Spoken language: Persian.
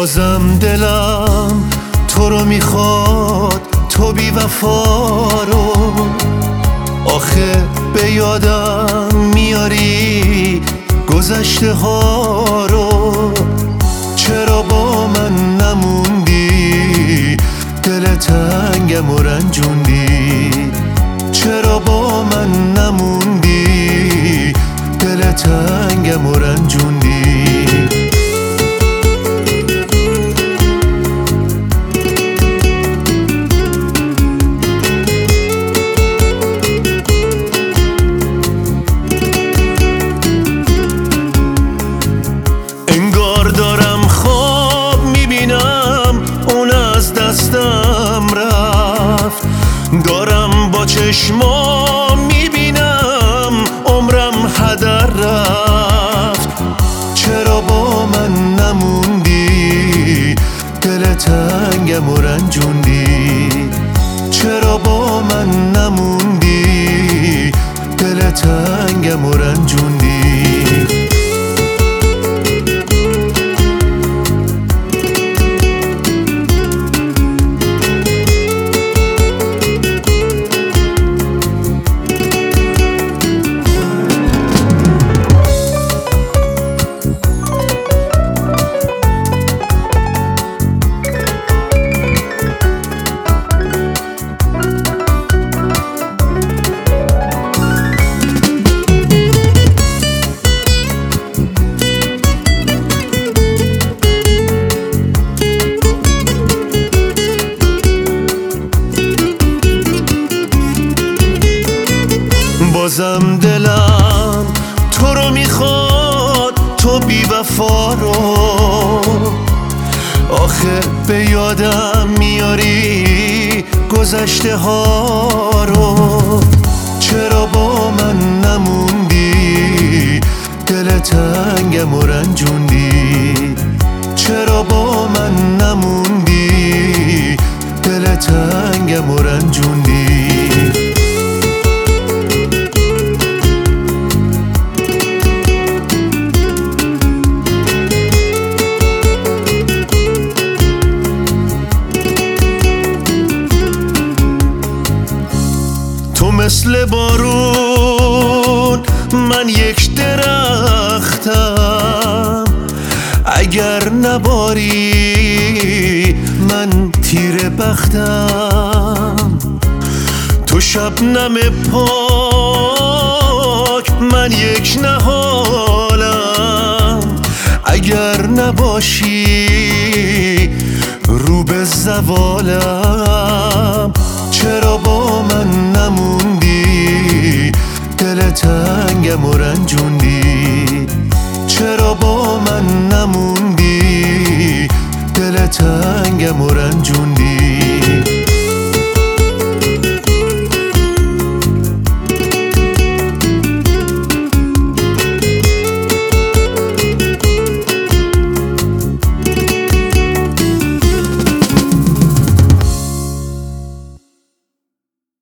بازم دلم تو رو میخواد، تو بی وفا رو. آخه به یادم میاری گذشته ها رو. چرا با من نموندی، دل تنگم و رنجوندی. چرا با من نموندی، دل تنگم و رنجوندی. انگار دارم خواب میبینم اون از دستم رفت. دارم با چشمام میبینم عمرم هدر رفت. چرا با من نموندی، دل تنگم و رنجوندی. چرا با من نموندی، دل تنگم و رنجوندی. بازم دلم تو رو میخواد، تو بی وفا رو. آخه به یادم میاری گذشته ها رو. چرا با من نموندی، دل تنگم و رنجوندی. چرا با من نموندی، دل تنگم و رنجوندی. تو مثل بارون، من یک درختم. اگر نباری من تیره بختم. تو شبنم پاک، من یک نهالم. اگر نباشی رو به زوالم. چرا با من نموندی، دل تنگم و رنجوندی. چرا با من نموندی،